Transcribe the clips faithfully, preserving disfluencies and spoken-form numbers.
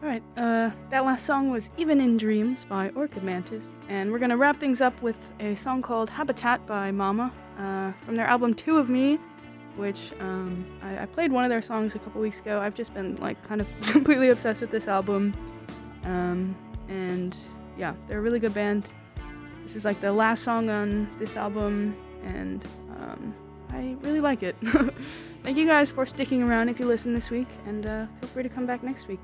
Alright, uh, that last song was Even in Dreams by Orchid Mantis, and we're gonna wrap things up with a song called Habitat by Mama, uh, from their album Two of Me, which, um, I, I played one of their songs a couple weeks ago. I've just been, like, kind of completely obsessed with this album, um, and, yeah, they're a really good band. This is, like, the last song on this album, and, um, I really like it. Thank you guys for sticking around if you listen this week, and, uh, feel free to come back next week.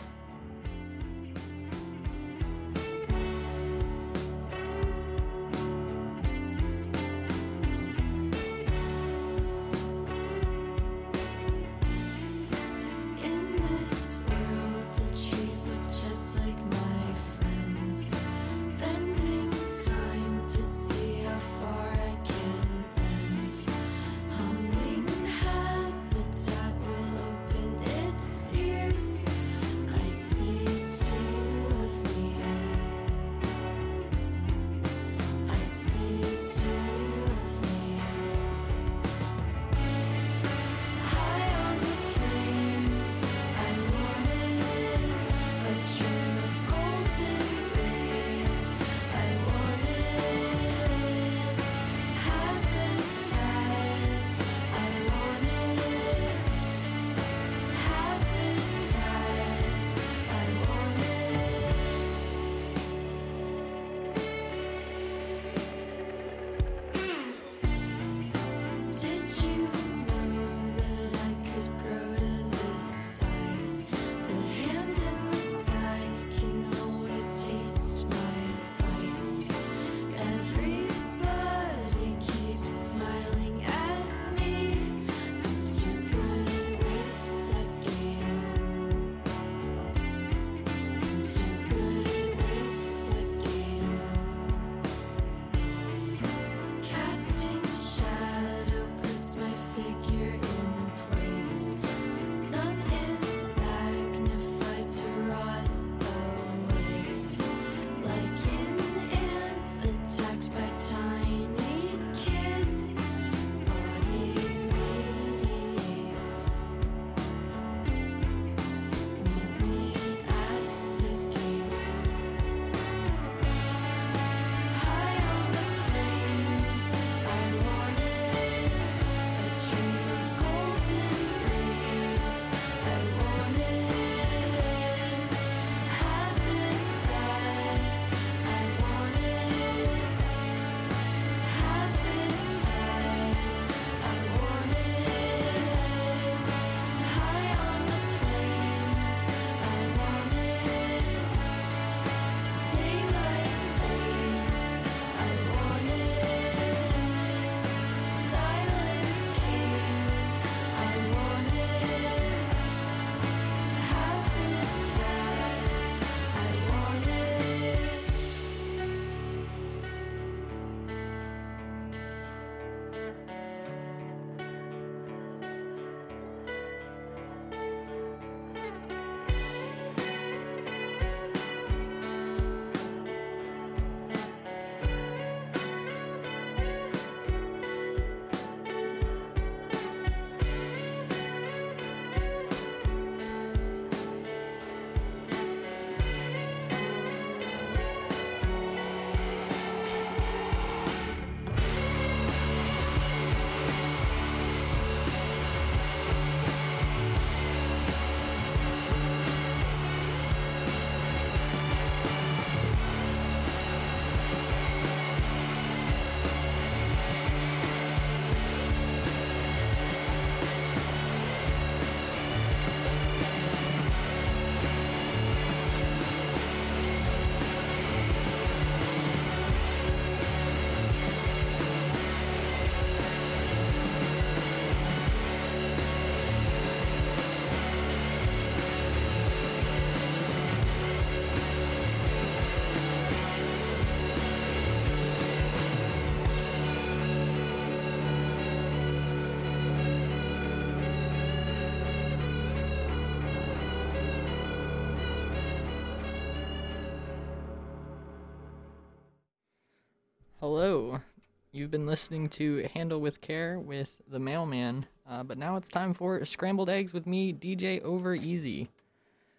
Hello, you've been listening to Handle with Care with the Mailman, uh, but now it's time for Scrambled Eggs with me, D J Over Easy.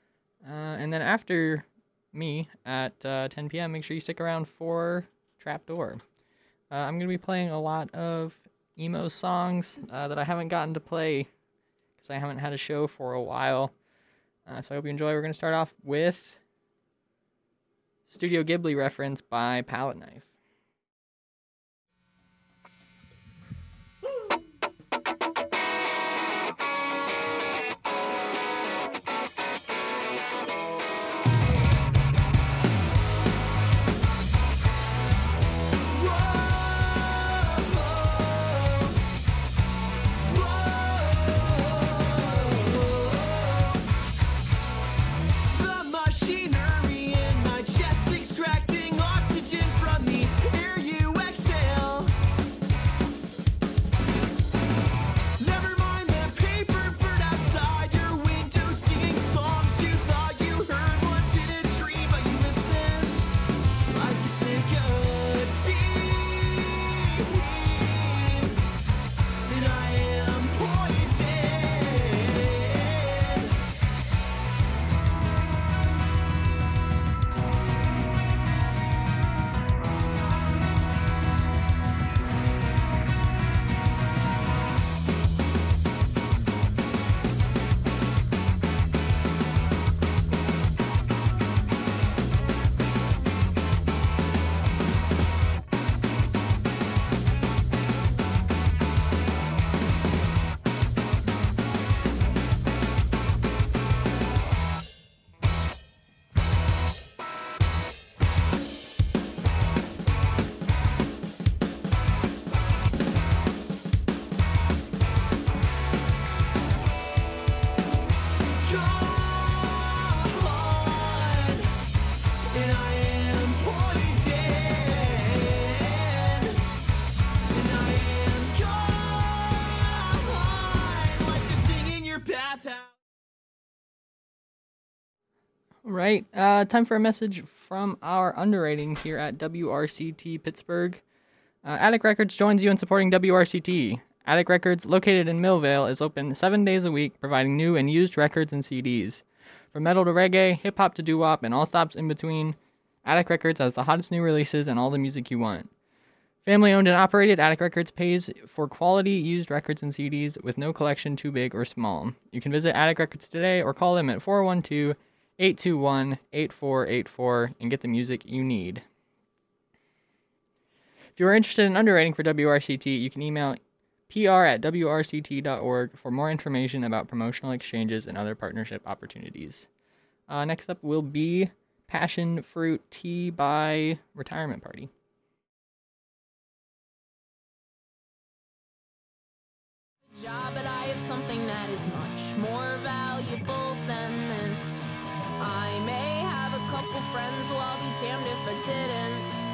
Uh, and then after me at uh, ten p.m., make sure you stick around for Trapdoor. Uh, I'm going to be playing a lot of emo songs uh, that I haven't gotten to play because I haven't had a show for a while. Uh, so I hope you enjoy. We're going to start off with Studio Ghibli reference by Palette Knife. Right, uh, time for a message from our underwriting here at W R C T Pittsburgh. Uh, Attic Records joins you in supporting W R C T. Attic Records, located in Millvale, is open seven days a week, providing new and used records and C Ds. From metal to reggae, hip-hop to doo-wop, and all stops in between, Attic Records has the hottest new releases and all the music you want. Family-owned and operated, Attic Records pays for quality used records and C Ds with no collection too big or small. You can visit Attic Records today or call them at four one two, eight two one, eight four eight four and get the music you need. If you are interested in underwriting for W R C T, you can email P R at W R C T dot org for more information about promotional exchanges and other partnership opportunities. Uh, next up will be Passion Fruit Tea by Retirement Party. Job, but I have something that is much more valuable than this. I may have a couple friends, well, I'll be damned if I didn't.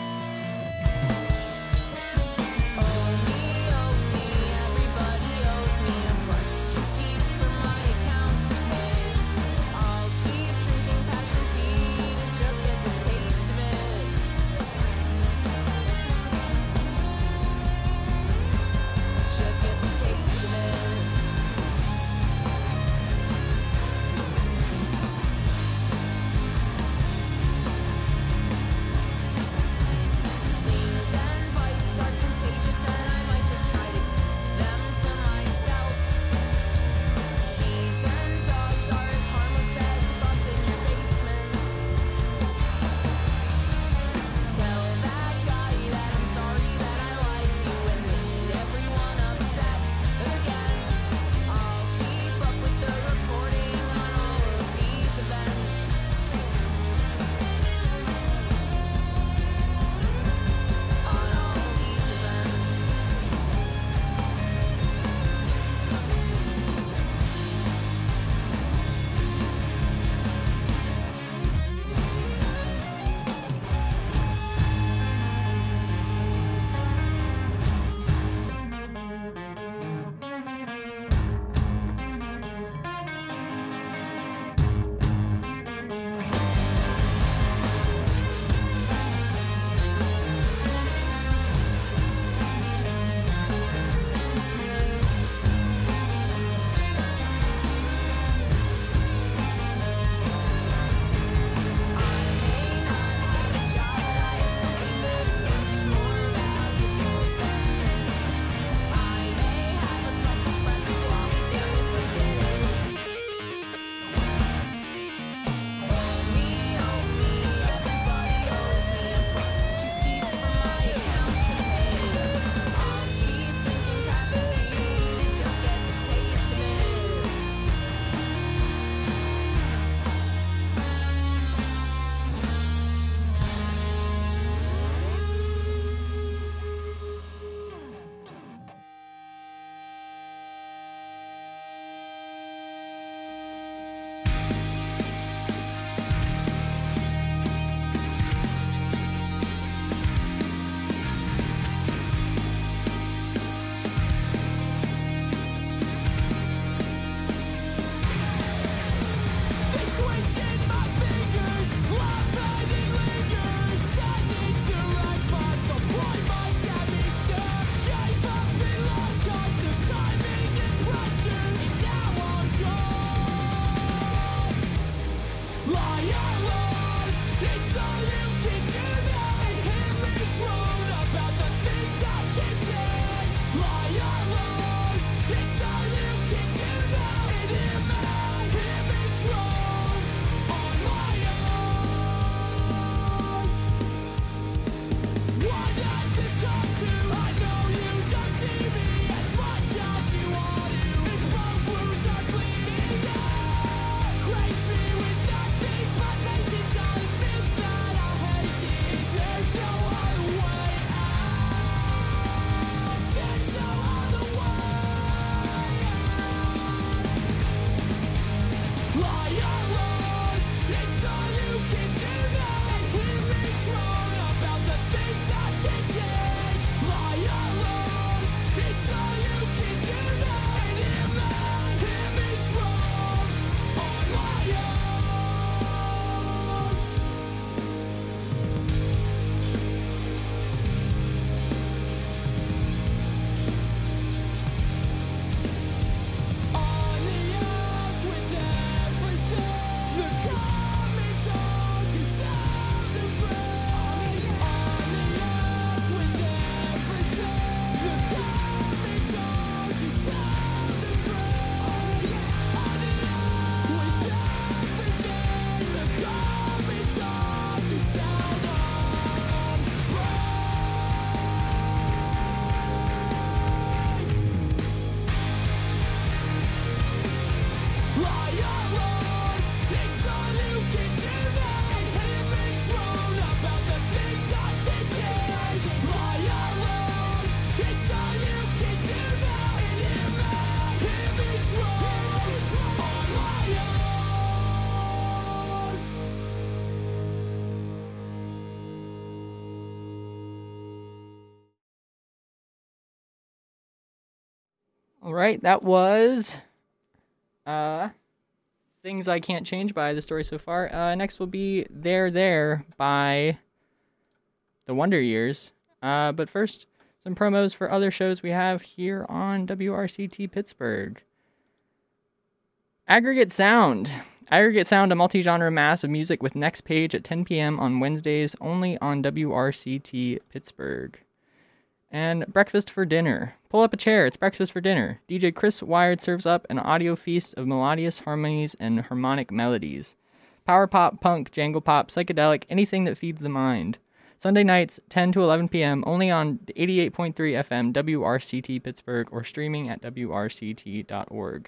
All right, that was uh, Things I Can't Change by the story so far. Uh, next will be There There by The Wonder Years. Uh, but first, some promos for other shows we have here on W R C T Pittsburgh. Aggregate Sound. Aggregate Sound, a multi-genre mass of music with Next Page at ten p.m. on Wednesdays, only on W R C T Pittsburgh. And Breakfast for Dinner. Pull up a chair, it's breakfast for dinner. D J Chris Wired serves up an audio feast of melodious harmonies and harmonic melodies. Power pop, punk, jangle pop, psychedelic, anything that feeds the mind. Sunday nights, ten to eleven p.m., only on eighty-eight point three F M W R C T Pittsburgh or streaming at W R C T dot org.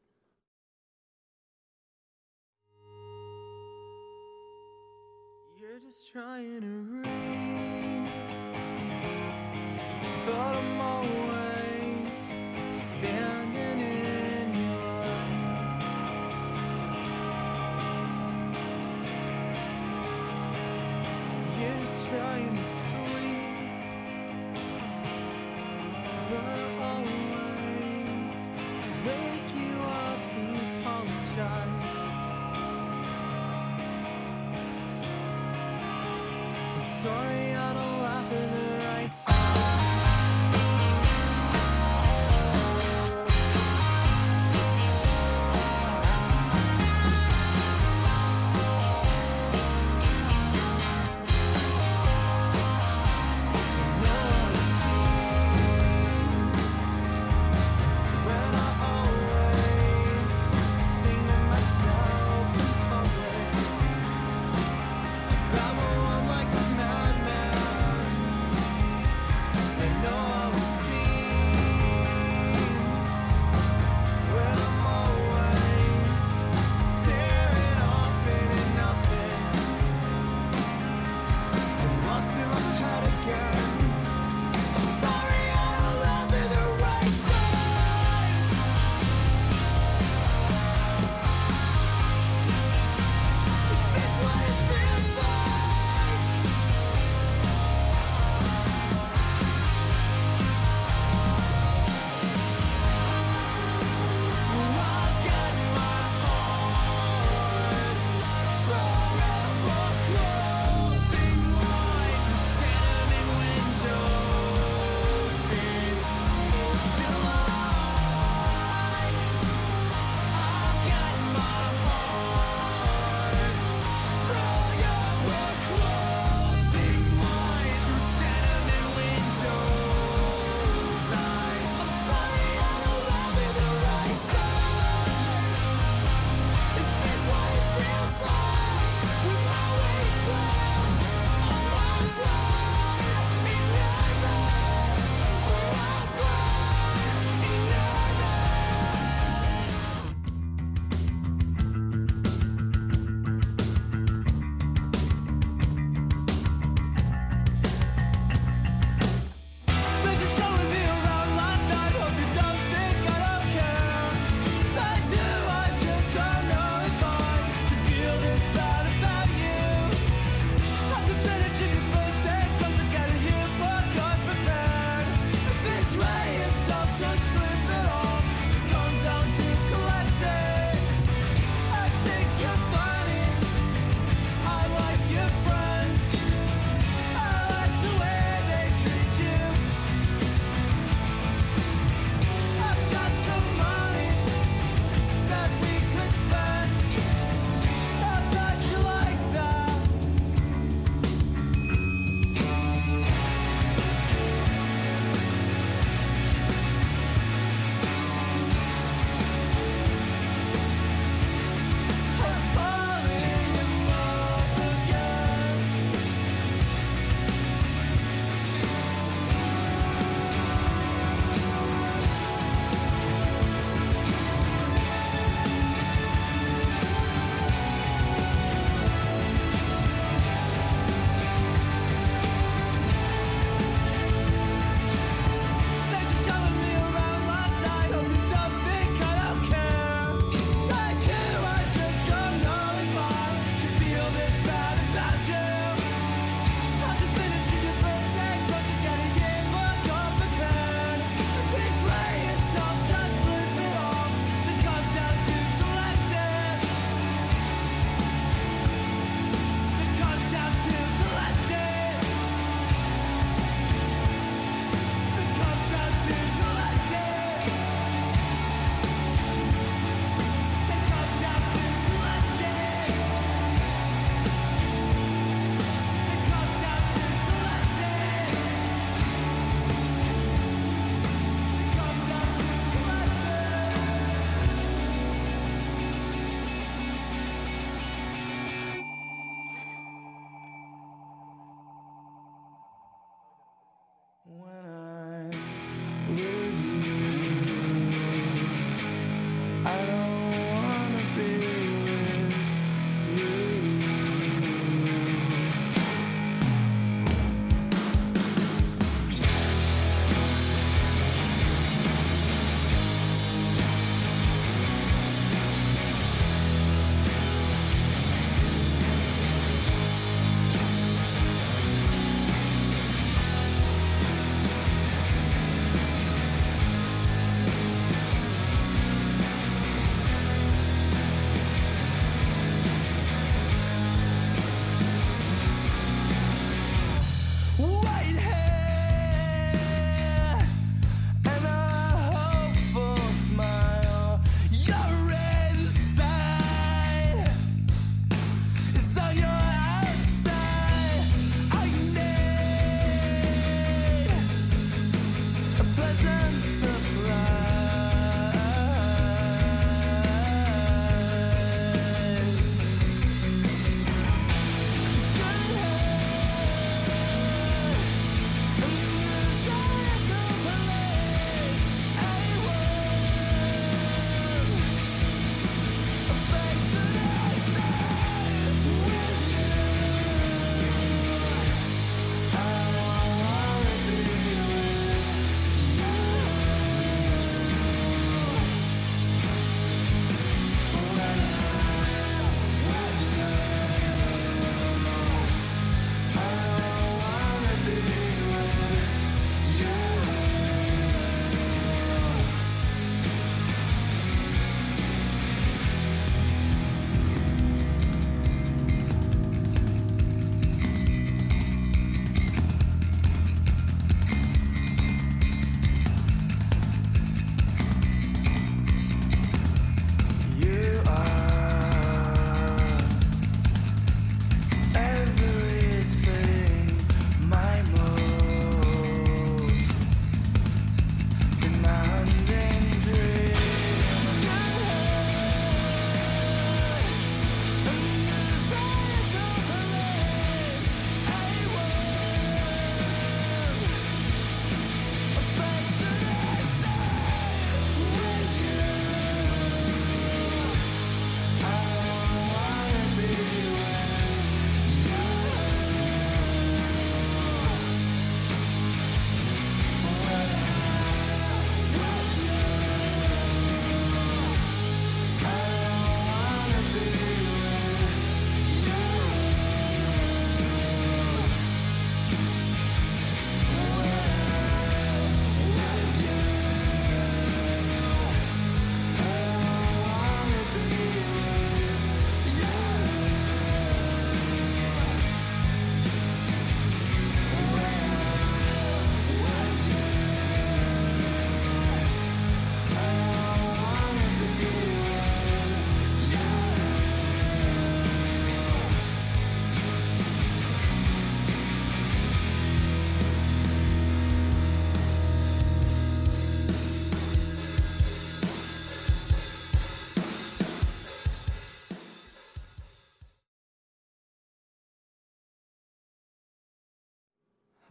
You're just trying to read, but I'm always standing in your light. You're just trying to sleep, but I always wake you up to apologize. I'm sorry I don't laugh at the right times. You know what it seems when I always sing to myself in public. Babble on like a madman.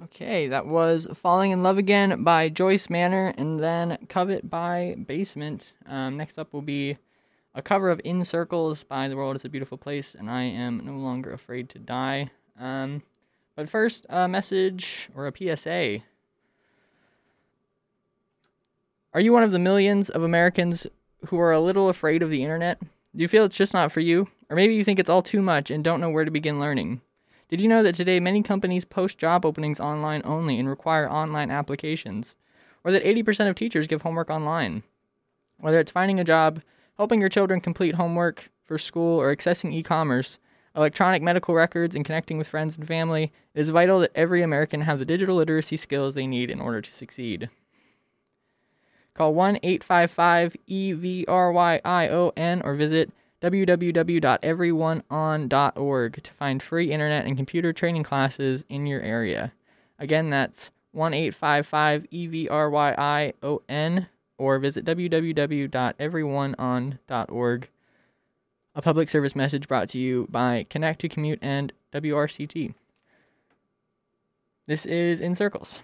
Okay, that was Falling in Love Again by Joyce Manor, and then Covet by Basement. Um, next up will be a cover of In Circles by The World is a Beautiful Place, and I Am No Longer Afraid to Die. Um, but first, a message or a P S A. Are you one of the millions of Americans who are a little afraid of the internet? Do you feel it's just not for you? Or maybe you think it's all too much and don't know where to begin learning? Did you know that today many companies post job openings online only and require online applications? Or that eighty percent of teachers give homework online? Whether it's finding a job, helping your children complete homework for school, or accessing e-commerce, electronic medical records, and connecting with friends and family, it is vital that every American have the digital literacy skills they need in order to succeed. Call one eight five five E V R Y I O N or visit w w w dot everyone on dot org to find free internet and computer training classes in your area. Again, that's one eight five five E V R Y I O N or visit w w w dot everyone on dot org. A public service message brought to you by Connect to Commute and W R C T. This is In Circles.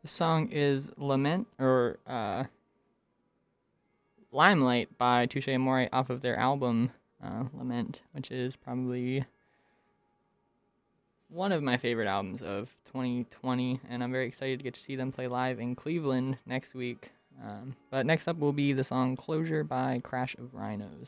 The song is Lament, or uh, Limelight by Touche Amore off of their album uh, Lament, which is probably one of my favorite albums of twenty twenty, and I'm very excited to get to see them play live in Cleveland next week. Um, but next up will be the song Closure by Crash of Rhinos.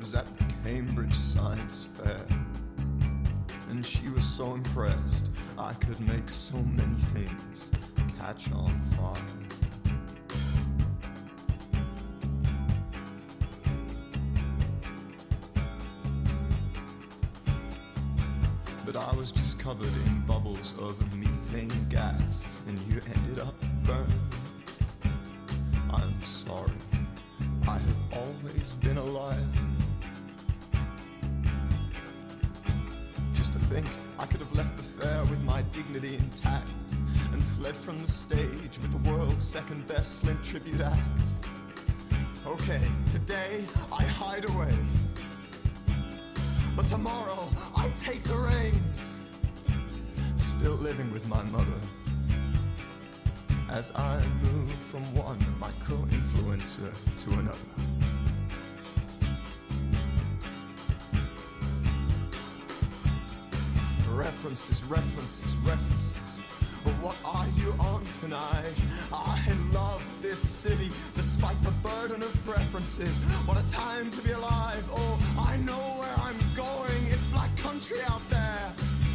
was at the Cambridge Science Fair, and she was so impressed I could make so many things catch on fire. But I was just covered in bubbles of methane gas, and you ended up burned. I'm sorry, I have always been a liar. Just to think I could have left the fair with my dignity intact and fled from the stage with the world's second best Slint tribute act. Okay, today I hide away, but tomorrow I take the reins, still living with my mother as I move from one micro-influencer to another. References, references, references. But what are you on tonight? I love this city despite the burden of preferences. What a time to be alive. Oh, I know where I'm going. It's black country out there.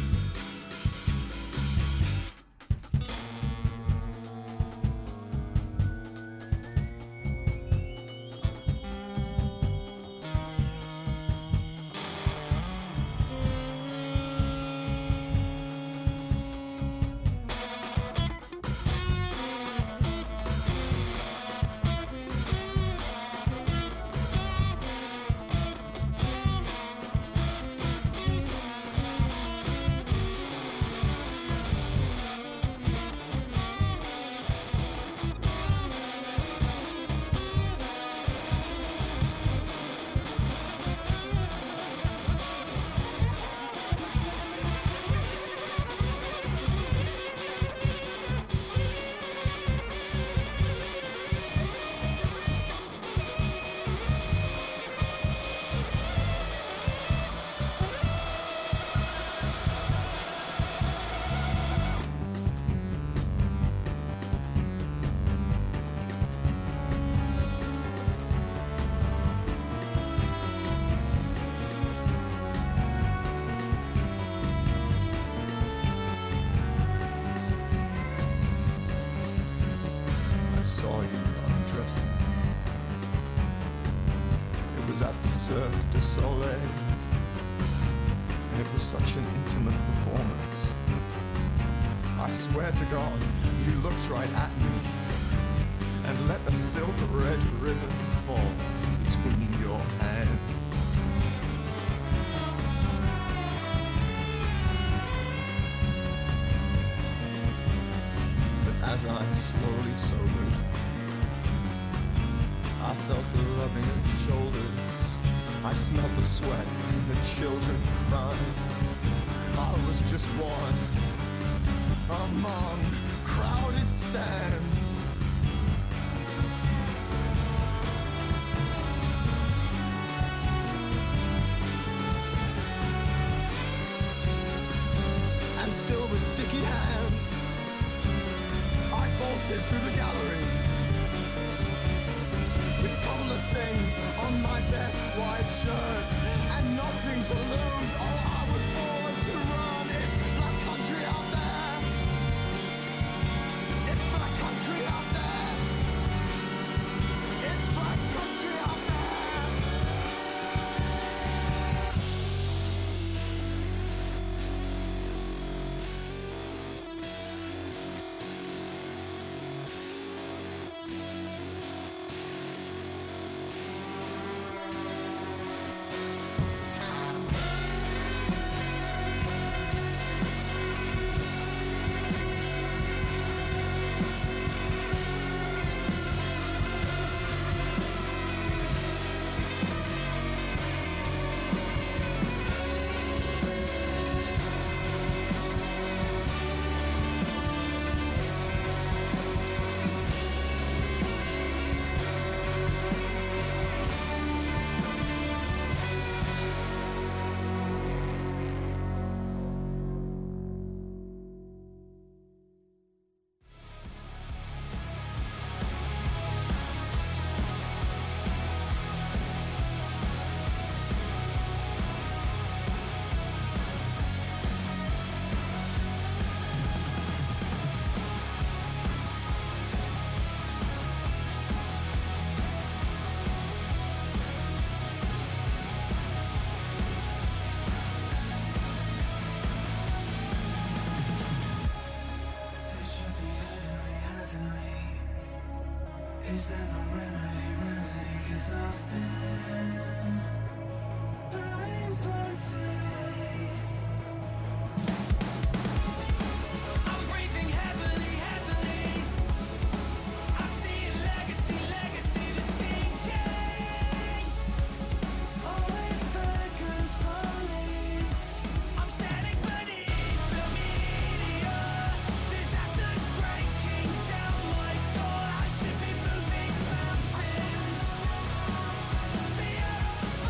Cirque du Soleil, and it was such an intimate performance. I swear to God, you looked right at me and let a silk red ribbon fall between your hands. But as I slowly sobered, I felt the rubbing of shoulders, I smelled the sweat and the children crying. I was just one among crowded stands. And still with sticky hands, I bolted through the gallery with cola stains on my best white shirt and nothing to lose. Oh, I was born to run. It's black country out there. It's black country out there. It's black country out there. Is there no remedy, remedy? 'Cause I've been burning bloody. I'm breathing heavily, heavily. I see a legacy, legacy that's sinking. All it beggars belief. I'm standing beneath the meteor. Disasters breaking down my door. I should be moving mountains. The earth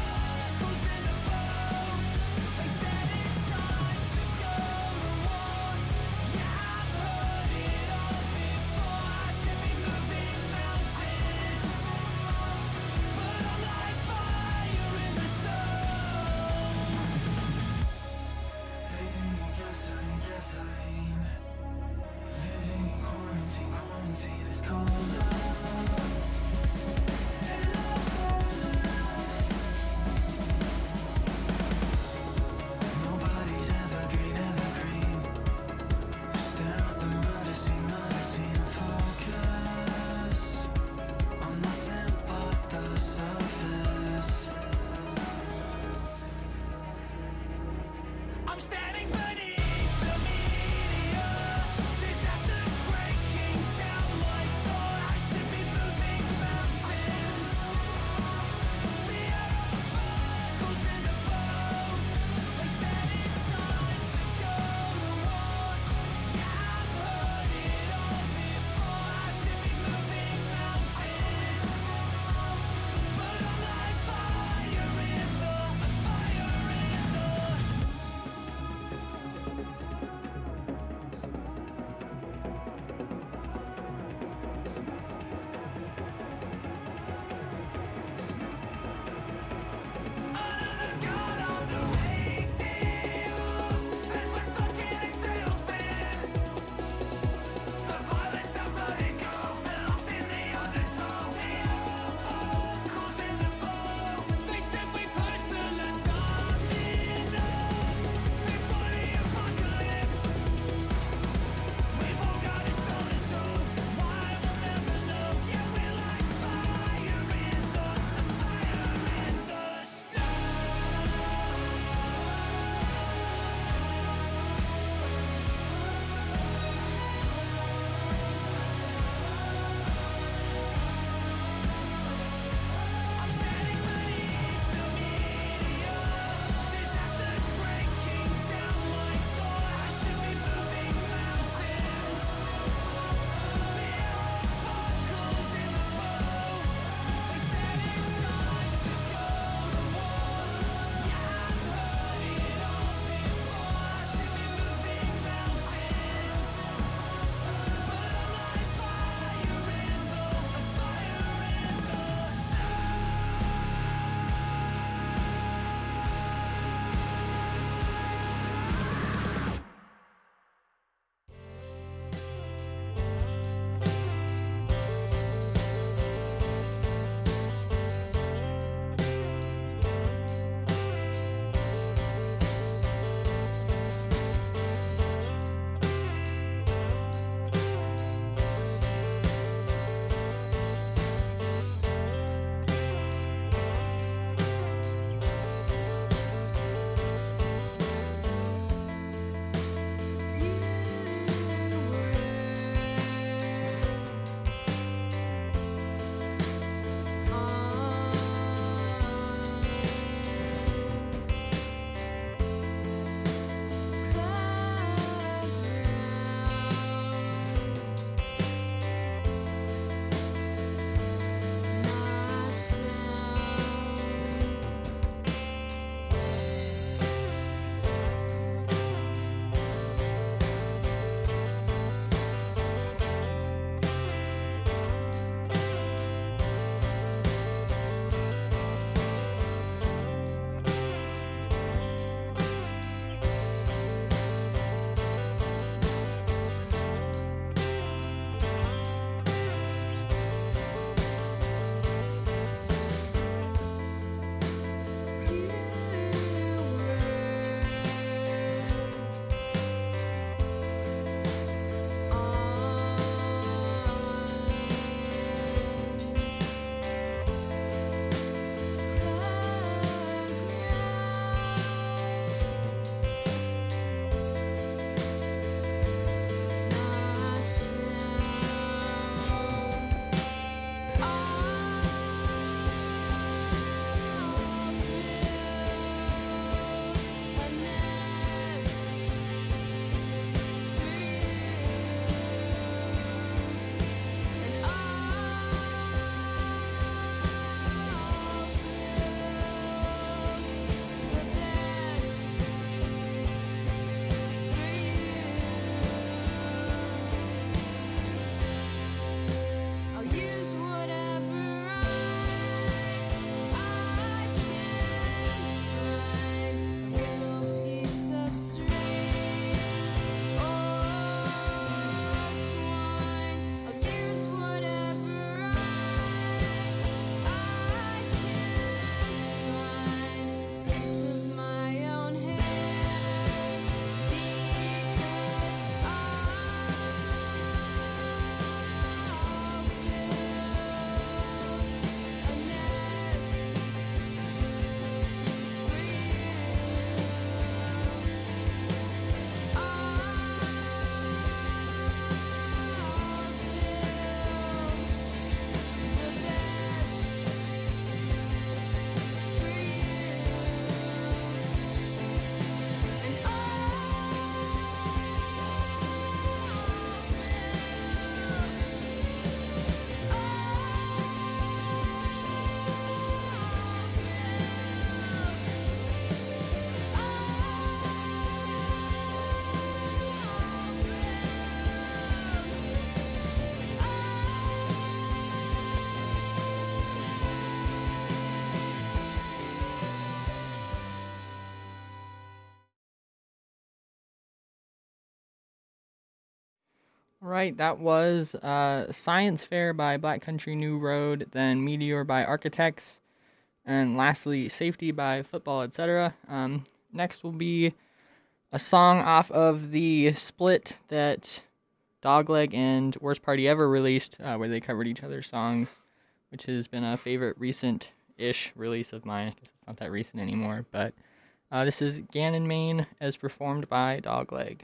Right, that was uh, Science Fair by Black Country New Road, then Meteor by Architects, and lastly, Safety by Football, et cetera. Um, next will be a song off of the split that Dogleg and Worst Party Ever released, uh, where they covered each other's songs, which has been a favorite recent-ish release of mine. I guess it's not that recent anymore, but uh, this is Gannon Main as performed by Dogleg.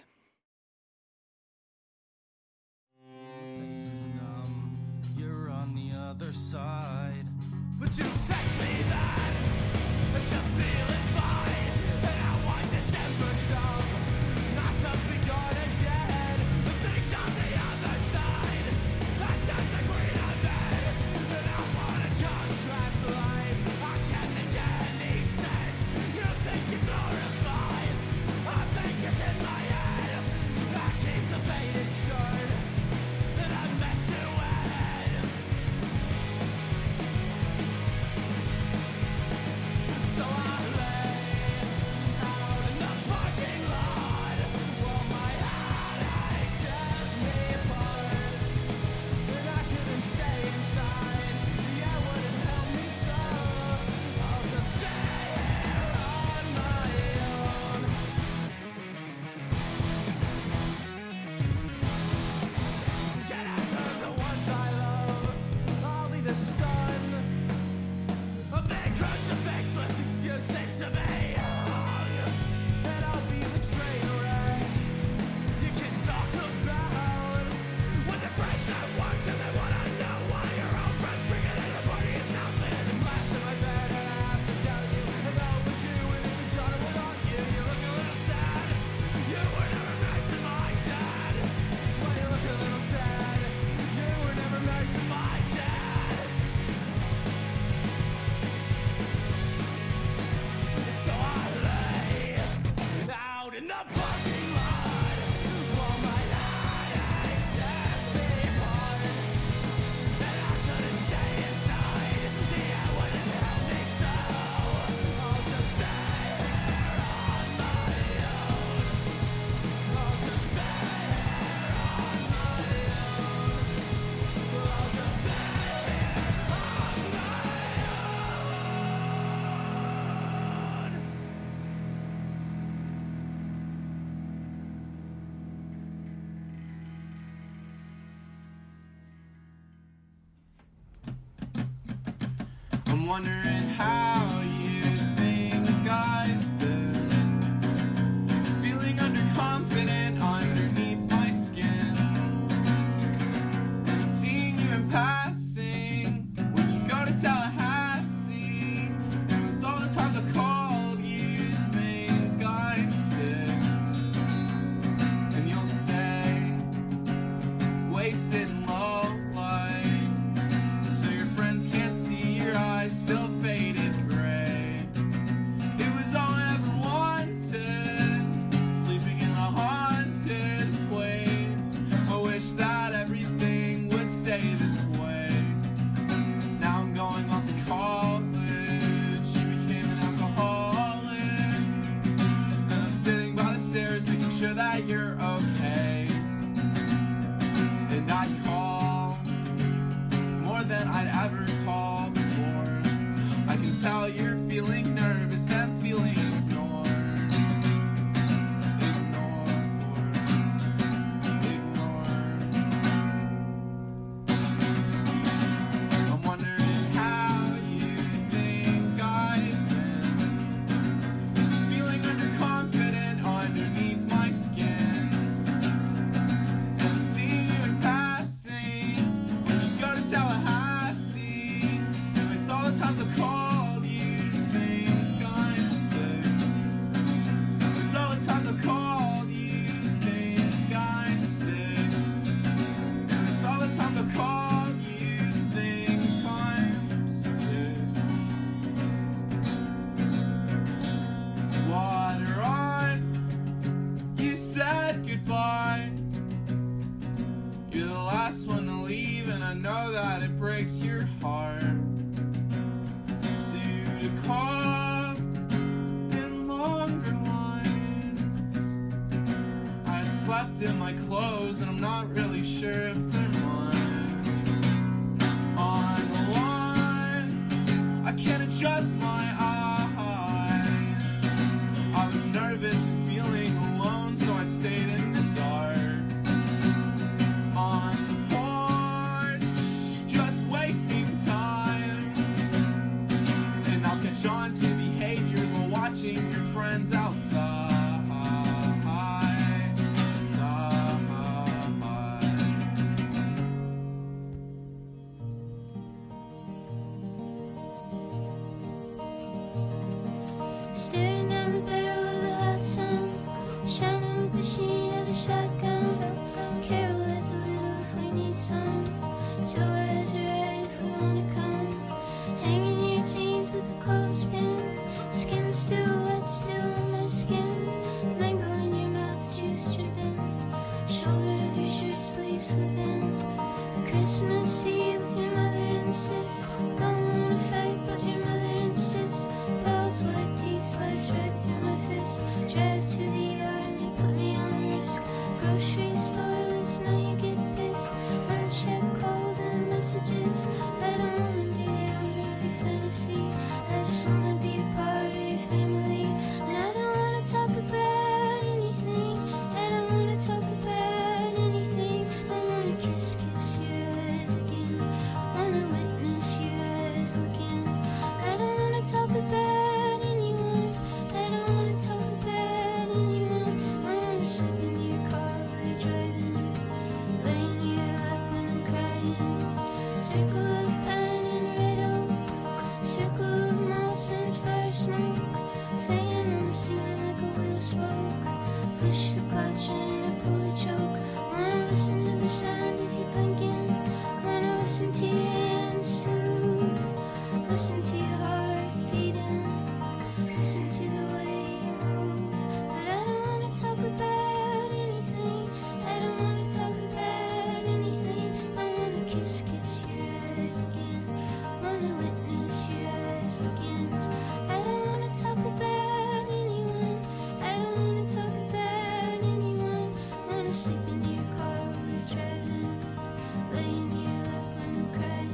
Faces numb, you're on the other side. But you text me that, that you're feeling fine. And I want December song, not to be gone again. The things on the other side, I set the green on bed. And I want a contrast life, I can't make any sense. You think you're glorified, I think it's in my head. I keep debating short, that I meant to end. So I lay out in the parking lot while my headache tears me apart. And I couldn't stay inside, yeah, wouldn't help me so. I'll just stay here on my own. Get after the ones I love, I'll be the sun. A big crucifix with excuses to be hung. And I'll be the train wreck you can talk about. With the friends at work, do they wanna know why your old friend drinking at the party itself? There's a glass in my bed and I have to tell you, I know it was you and even John will love you. You look a little sad, you were never married to my dad. Well, you look a little sad, you were never married to my dad. So I lay out in the parking lot while my headache tears me apart. And I couldn't stay inside, the air wouldn't help me so. I'll just stay here on my own. I'll just stay here on my own. I'll just stay here on my own. I'm wondering how you think I've been feeling underconfident underneath my skin. And I'm seeing you in passing when you go to Tallahassee. And with all the times I've called you, you think I'm sick. And you'll stay wasted and low light, so your friends can't see your eyes still faded gray. It was all I ever wanted, sleeping in a haunted place. I wish that everything would stay this way. Now I'm going off to college, you became an alcoholic, and I'm sitting by the stairs making sure that you're okay. And I'd call more than I'd ever call before. I can tell you're feeling nervous and feeling ignored. Ignored. Ignored. I'm wondering how you think I've been feeling underconfident underneath my skin. And I'm seeing you in passing when you go to Tallahassee. And with all the times I've called you, you think I'm sick. With all the times I've called you, you think I'm sick. And with all the times I've called you, you think I'm sick. Water on, you said goodbye. You're the last one to leave, and I know that it breaks your heart. So to call in longer lines, I'd slept in my clothes, and I'm not really sure if they're mine. On the line, I can't adjust my eyes. I was nervous and feeling alone, so I stayed in the dark. On the porch, just wasting time. And I'll catch on to behaviors while watching your friends outside. Staring down the barrel of the hot sun, shining with the sheen of a shotgun. Carol has a little if we need some. Joe has her right if we wanna come. Hanging your jeans with a clothespin. Skin still wet, still on my skin. Mango in your mouth, juice dripping. Shoulder of your shirt sleeve slipping. Christmas Eve with your mother and sis. Don't wanna fight, but your mother insists. Dog's white teeth slice right through my fist. Drive to the yard and they put me on risk. Grocery store list, now you get pissed. Unchecked calls and messages. I don't wanna be the owner of your fantasy. I just wanna be a part of your family. And I don't wanna talk about anything. I don't wanna talk about anything. I wanna kiss, kiss your eyes again. Wanna witness your eyes looking. I don't wanna talk about anyone. I don't wanna talk about anyone. I wanna sleep in your car while you're driving. Lay in your lap when I'm crying. Circle of pine and red oak. Circle of moss and fire smoke. Fan on the ceiling like a wheel spoke. Push the clutch and I pull the choke. Wanna listen to the sound of you blinking. Wanna listen to your hands soothe. Listen to your heart beating. Listen to the way you move. But I don't wanna talk about anything. I don't wanna talk about anything. I wanna kiss, kiss your eyes again. Wanna witness your eyes again. I don't wanna talk about anyone. I don't wanna talk about anyone. Wanna sleep in your car while you're driving. Lay in your lap when I'm crying.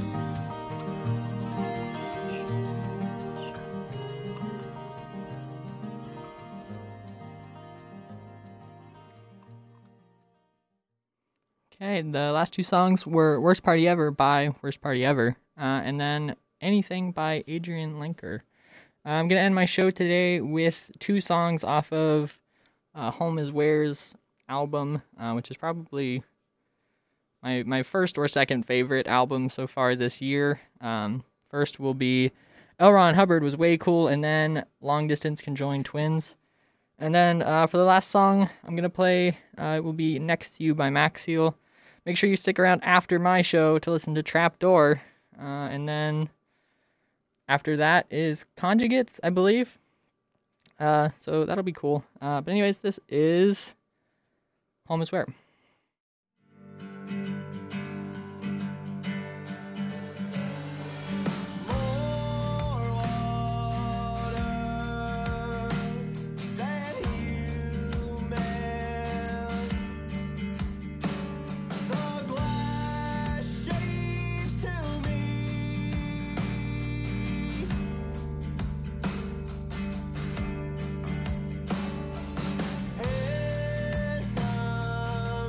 Okay, the last two songs were Worst Party Ever by Worst Party Ever, uh, and then Anything by Adrian Lenker. Uh, I'm going to end my show today with two songs off of uh, Home Is Where's album, uh, which is probably my my first or second favorite album so far this year. Um, first will be L. Ron Hubbard Was Way Cool, and then Long Distance Conjoined Twins. And then uh, for the last song I'm going to play, uh, it will be Next to You by Maxiel. Make sure you stick around after my show to listen to Trapdoor. Uh, and then after that is Conjugates, I believe. Uh, so that'll be cool. Uh, but anyways, this is Home Is Where. It's time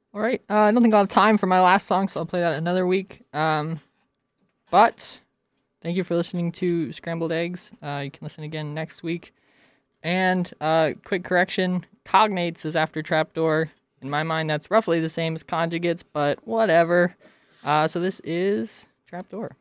All right. Uh, I don't think I'll have time for my last song, so I'll play that another week. Um, but thank you for listening to Scrambled Eggs. Uh, you can listen again next week. And uh, quick correction, cognates is after trapdoor. In my mind, that's roughly the same as conjugates, but whatever. Uh, so this is trapdoor.